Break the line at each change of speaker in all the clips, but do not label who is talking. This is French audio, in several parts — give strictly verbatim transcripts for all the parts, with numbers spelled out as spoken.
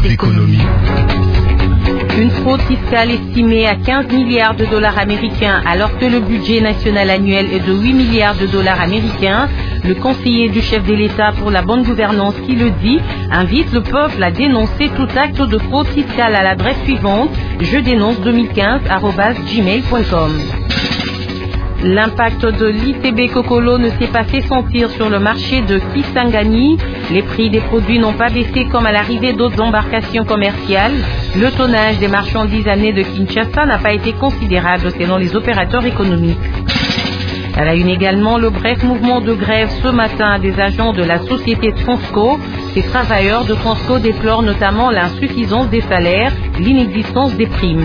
d'économie.
Une fraude fiscale estimée à quinze milliards de dollars américains alors que le budget national annuel est de huit milliards de dollars américains. Le conseiller du chef de l'État pour la bonne gouvernance qui le dit invite le peuple à dénoncer tout acte de fraude fiscale à l'adresse suivante je dénonce deux mille quinze arobase gmail point com. L'impact de l'I T B Kokolo ne s'est pas fait sentir sur le marché de Kisangani. Les prix des produits n'ont pas baissé comme à l'arrivée d'autres embarcations commerciales. Le tonnage des marchandises amenées de Kinshasa n'a pas été considérable selon les opérateurs économiques. À la une également, le bref mouvement de grève ce matin des agents de la société Transco. Ces travailleurs de Transco déplorent notamment l'insuffisance des salaires, l'inexistence des primes.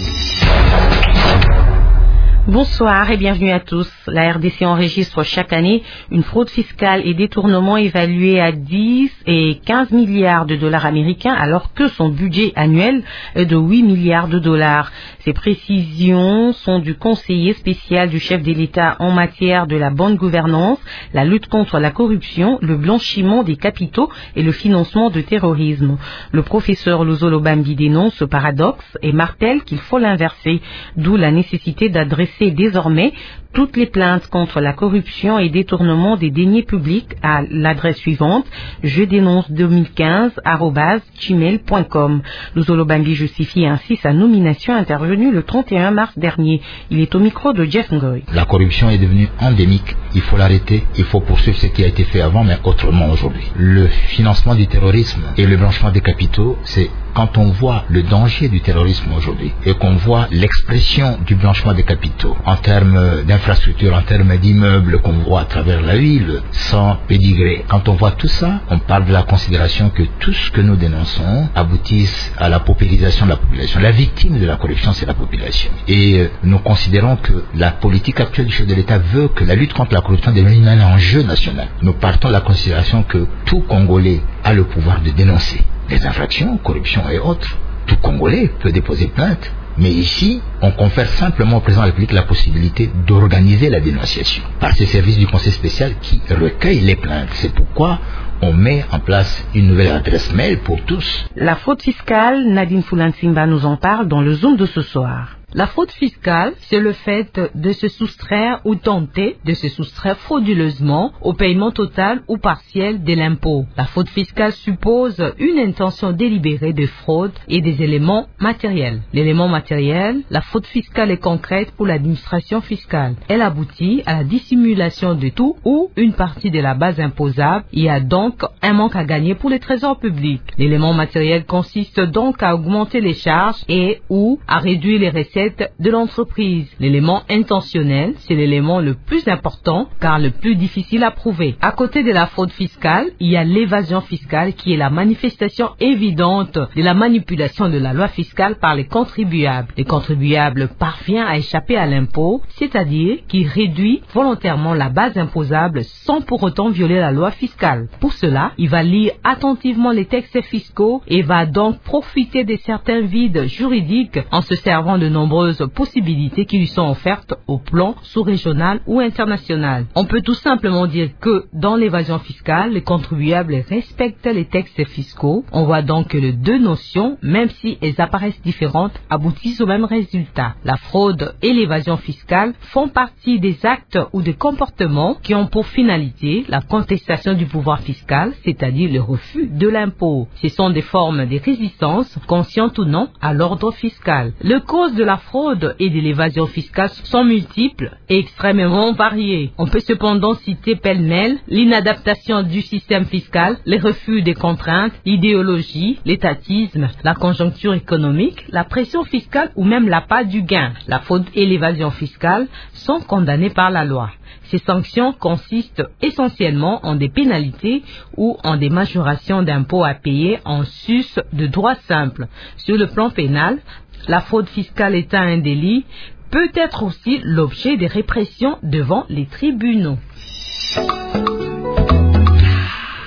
Bonsoir et bienvenue à tous. La R D C enregistre chaque année une fraude fiscale et détournement évaluée à dix et quinze milliards de dollars américains alors que son budget annuel est de huit milliards de dollars. Ces précisions sont du conseiller spécial du chef de l'État en matière de la bonne gouvernance, la lutte contre la corruption, le blanchiment des capitaux et le financement du terrorisme. Le professeur Luzolo Bambi dénonce ce paradoxe et martèle qu'il faut l'inverser, d'où la nécessité d'adresser désormais toutes les plaintes contre la corruption et détournement des deniers publics à l'adresse suivante je dénonce deux mille quinze arobase gmail point com. Luzolo Bambi justifie ainsi sa nomination intervenue le trente et un mars dernier. Il est au micro de Jeff Ngoy.
La corruption est devenue endémique, il faut l'arrêter, il faut poursuivre ce qui a été fait avant mais autrement aujourd'hui. Le financement du terrorisme et le blanchiment des capitaux, c'est quand on voit le danger du terrorisme aujourd'hui et qu'on voit l'expression du blanchiment des capitaux en termes d'infrastructures, en termes d'immeubles qu'on voit à travers la ville, sans pédigré. Quand on voit tout ça, on parle de la considération que tout ce que nous dénonçons aboutisse à la paupérisation de la population. La victime de la corruption, c'est la population. Et euh, nous considérons que la politique actuelle du chef de l'État veut que la lutte contre la corruption devienne un enjeu national. Nous partons de la considération que tout Congolais a le pouvoir de dénoncer les infractions, corruption et autres. Tout Congolais peut déposer plainte. Mais ici, on confère simplement au président de la République la possibilité d'organiser la dénonciation par ces services du Conseil spécial qui recueillent les plaintes. C'est pourquoi on met en place une nouvelle adresse mail pour tous.
La fraude fiscale, Nadine Fulansimba nous en parle dans le Zoom de ce soir.
La fraude fiscale, c'est le fait de se soustraire ou tenter de se soustraire frauduleusement au paiement total ou partiel de l'impôt. La fraude fiscale suppose une intention délibérée de fraude et des éléments matériels. L'élément matériel, la fraude fiscale est concrète pour l'administration fiscale. Elle aboutit à la dissimulation de tout ou une partie de la base imposable et a donc un manque à gagner pour les trésors publics. L'élément matériel consiste donc à augmenter les charges et ou à réduire les recettes de l'entreprise. L'élément intentionnel, c'est l'élément le plus important car le plus difficile à prouver. À côté de la fraude fiscale, il y a l'évasion fiscale qui est la manifestation évidente de la manipulation de la loi fiscale par les contribuables. Les contribuables parviennent à échapper à l'impôt, c'est-à-dire qu'il réduit volontairement la base imposable sans pour autant violer la loi fiscale. Pour cela, il va lire attentivement les textes fiscaux et va donc profiter de certains vides juridiques en se servant de nombreuses possibilités qui lui sont offertes au plan sous-régional ou international. On peut tout simplement dire que dans l'évasion fiscale, les contribuables respectent les textes fiscaux. On voit donc que les deux notions, même si elles apparaissent différentes, aboutissent au même résultat. La fraude et l'évasion fiscale font partie des actes ou des comportements qui ont pour finalité la contestation du pouvoir fiscal, c'est-à-dire le refus de l'impôt. Ce sont des formes de résistance, conscientes ou non, à l'ordre fiscal. Le cause de la fraude et de l'évasion fiscale sont multiples et extrêmement variées. On peut cependant citer pêle-mêle l'inadaptation du système fiscal, les refus des contraintes, l'idéologie, l'étatisme, la conjoncture économique, la pression fiscale ou même l'appât du gain. La fraude et l'évasion fiscale sont condamnées par la loi. Ces sanctions consistent essentiellement en des pénalités ou en des majorations d'impôts à payer en sus de droit simple. Sur le plan pénal, la fraude fiscale étant un délit, peut être aussi l'objet de répression devant les tribunaux.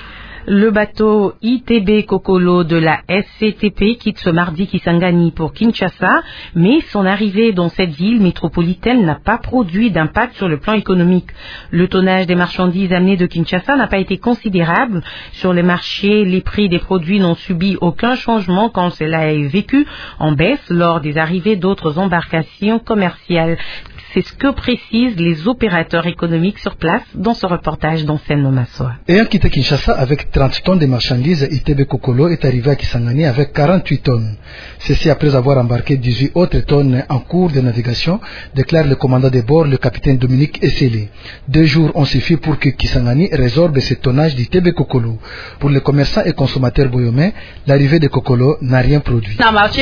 Le bateau I T B Kokolo de la S C T P quitte ce mardi Kisangani pour Kinshasa, mais son arrivée dans cette ville métropolitaine n'a pas produit d'impact sur le plan économique. Le tonnage des marchandises amenées de Kinshasa n'a pas été considérable. Sur les marchés, les prix des produits n'ont subi aucun changement quand cela est vécu en baisse lors des arrivées d'autres embarcations commerciales. C'est ce que précisent les opérateurs économiques sur place dans ce reportage d'Ansel Nomassoa.
Ayant quitté Kinshasa avec trente tonnes de marchandises, I T B Kokolo est arrivé à Kisangani avec quarante-huit tonnes. Ceci après avoir embarqué dix-huit autres tonnes en cours de navigation, déclare le commandant de bord, le capitaine Dominique Esseli. Deux jours ont suffi pour que Kisangani résorbe ce tonnage d'I T B Kokolo. Pour les commerçants et consommateurs boyomais, l'arrivée de Kokolo n'a rien produit.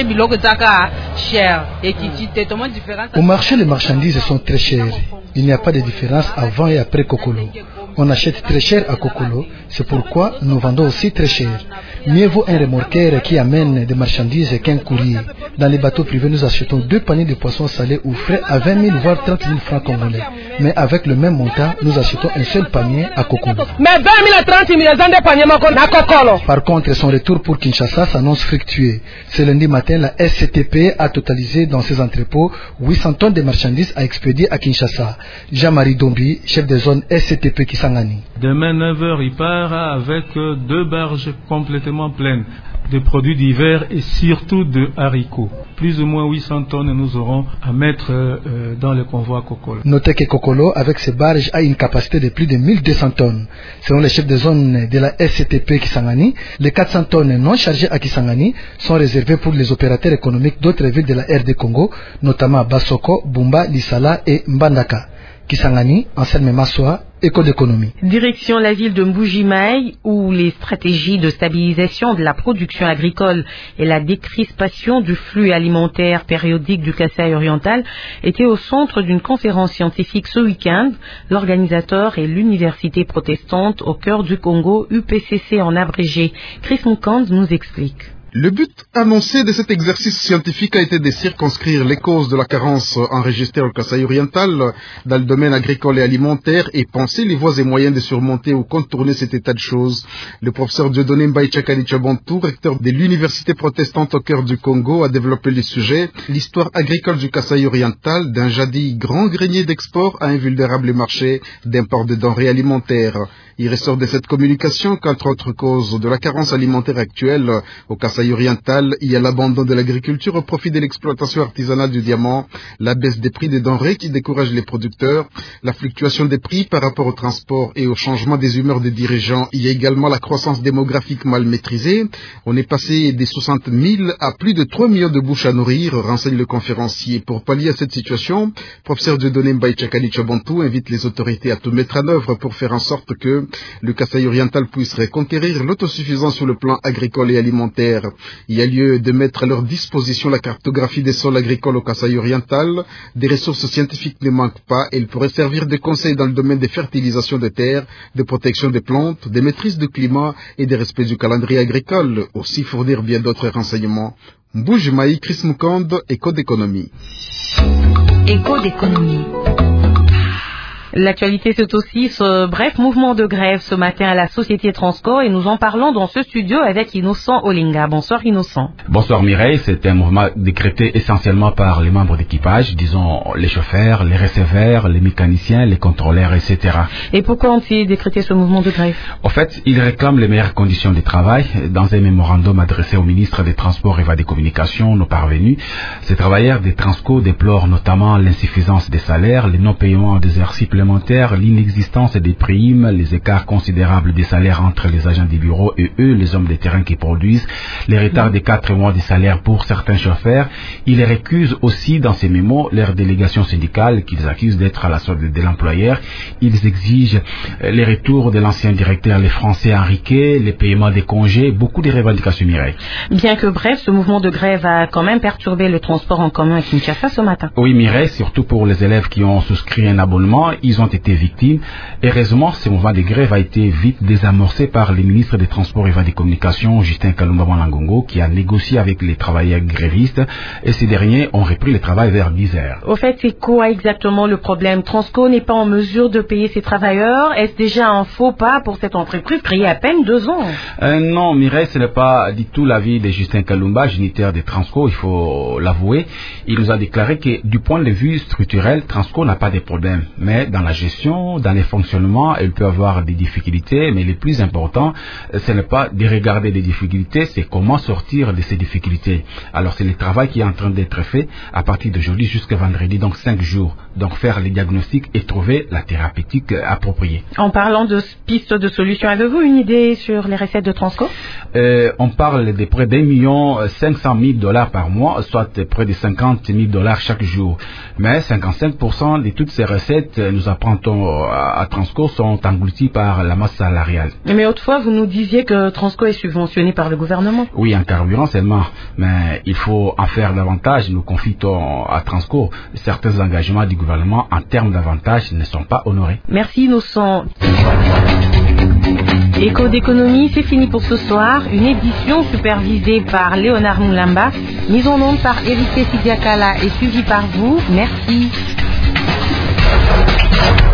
Au marché, les marchandises sont très chères. Il n'y a pas de différence avant et après Kokolo. On achète très cher à Kokolo, c'est pourquoi nous vendons aussi très cher. Mieux vaut un remorqueur qui amène des marchandises qu'un courrier. Dans les bateaux privés, nous achetons deux paniers de poissons salés ou frais à vingt mille voire trente mille francs congolais. Mais avec le même montant, nous achetons un seul panier à Kokolo.
Mais vingt mille à trente mille, des paniers à Kokolo.
Par contre, son retour pour Kinshasa s'annonce fructueux. Ce lundi matin, la S C T P a totalisé dans ses entrepôts huit cents tonnes de marchandises à expédier à Kinshasa. Jean-Marie Dombi, chef de zone S C T P Kisangani.
Demain neuf heures, il part avec deux barges complètement pleines de produits d'hiver et surtout de haricots. Plus ou moins huit cents tonnes nous aurons à mettre euh, dans le convoi Kokolo.
Notez que Kokolo, avec ses barges, a une capacité de plus de mille deux cents tonnes. Selon les chefs de zone de la S C T P Kisangani, les quatre cents tonnes non chargées à Kisangani sont réservées pour les opérateurs économiques d'autres villes de la R D Congo, notamment Bassoko, Bumba, Lisala et Mbandaka. Kisangani, Anselme Massoa, Éco d'économie.
Direction la ville de Mbujimaï, où les stratégies de stabilisation de la production agricole et la décrispation du flux alimentaire périodique du Kasaï oriental étaient au centre d'une conférence scientifique ce week-end. L'organisateur est l'université protestante au cœur du Congo, U P C C en abrégé. Chris Mukand nous explique.
Le but annoncé de cet exercice scientifique a été de circonscrire les causes de la carence enregistrée au Kasaï oriental dans le domaine agricole et alimentaire et penser les voies et moyens de surmonter ou contourner cet état de choses. Le professeur Dieudonné Mbaïchakali Tchabantou, recteur de l'université protestante au cœur du Congo, a développé le sujet, l'histoire agricole du Kasaï oriental, d'un jadis grand grenier d'export à un vulnérable marché d'import de denrées alimentaires. Il ressort de cette communication qu'entre autres causes de la carence alimentaire actuelle au Kasaï oriental, il y a l'abandon de l'agriculture au profit de l'exploitation artisanale du diamant, la baisse des prix des denrées qui décourage les producteurs, la fluctuation des prix par rapport au transport et au changement des humeurs des dirigeants. Il y a également la croissance démographique mal maîtrisée. On est passé des soixante mille à plus de trois millions de bouches à nourrir, renseigne le conférencier. Pour pallier à cette situation, professeur Dieudonné Mbaïchakali Tchabantou invite les autorités à tout mettre en œuvre pour faire en sorte que le Kasaï oriental puisse reconquérir l'autosuffisance sur le plan agricole et alimentaire. Il y a lieu de mettre à leur disposition la cartographie des sols agricoles au Kasaï oriental. Des ressources scientifiques ne manquent pas et ils pourraient servir de conseils dans le domaine des fertilisations de terres, de protection des plantes, de maîtrise du climat et de respect du calendrier agricole. Aussi fournir bien d'autres renseignements. Mbujimaï, Chris Mukand, Éco d'économie.
Éco d'économie.
L'actualité, c'est aussi ce bref mouvement de grève ce matin à la Société Transco et nous en parlons dans ce studio avec Innocent Olinga. Bonsoir Innocent.
Bonsoir Mireille, c'est un mouvement décrété essentiellement par les membres d'équipage, disons les chauffeurs, les receveurs, les mécaniciens, les contrôleurs, et cetera.
Et pourquoi ont-ils décrété ce mouvement de grève?
En fait, ils réclament les meilleures conditions de travail. Dans un mémorandum adressé au ministre des Transports et des Communications, nos parvenus, ces travailleurs des Transco déplorent notamment l'insuffisance des salaires, les non-paiements des heures supplémentaires, l'inexistence des primes, les écarts considérables des salaires entre les agents des bureaux et eux, les hommes de terrain qui produisent, les retards de quatre mois de salaire pour certains chauffeurs. Ils récusent aussi dans ces mémos leur délégation syndicale qu'ils accusent d'être à la solde de l'employeur. Ils exigent les retours de l'ancien directeur, les Français Henriquet, les paiements des congés, beaucoup de revendications Mireille.
Bien que bref, ce mouvement de grève a quand même perturbé le transport en commun à Kinshasa ce matin.
Oui Mireille, surtout pour les élèves qui ont souscrit un abonnement. ils ont été victimes. Heureusement, ce mouvement de grève a été vite désamorcé par le ministre des Transports et des Communications, Justin Kalumba Mwanangongo, qui a négocié avec les travailleurs grévistes et ces derniers ont repris le travail vers dix heures.
Au fait, c'est quoi exactement le problème? Transco n'est pas en mesure de payer ses travailleurs. Est-ce déjà un faux pas pour cette entreprise créée à peine deux ans?
euh, Non, Mireille, ce n'est pas du tout l'avis de Justin Kalumba, géniteur de Transco, il faut l'avouer. Il nous a déclaré que du point de vue structurel, Transco n'a pas de problème. Mais dans la gestion, dans les fonctionnements, il peut avoir des difficultés. Mais le plus important, ce n'est pas de regarder les difficultés, c'est comment sortir de ces difficultés. Alors c'est le travail qui est en train d'être fait à partir d'aujourd'hui jusqu'à vendredi, donc cinq jours. Donc faire les diagnostics et trouver la thérapeutique appropriée.
En parlant de pistes de solutions, avez-vous une idée sur les recettes de Transco?
euh, On parle de près d'un million cinq cent mille dollars par mois, soit près de cinquante mille dollars chaque jour. Mais cinquante-cinq pour cent de toutes ces recettes, nous apprendons à Transco, sont englouties par la masse salariale.
Mais autrefois, vous nous disiez que Transco est subventionné par le gouvernement.
Oui, en carburant seulement. Mais il faut en faire davantage. Nous confions à Transco certains engagements du gouvernement en termes d'avantages ne sont pas honorés.
Merci, Innocent. Écho d'économie, c'est fini pour ce soir. Une édition supervisée par Léonard Moulamba, mise en onde par Eric Sidiakala et suivie par vous. Merci.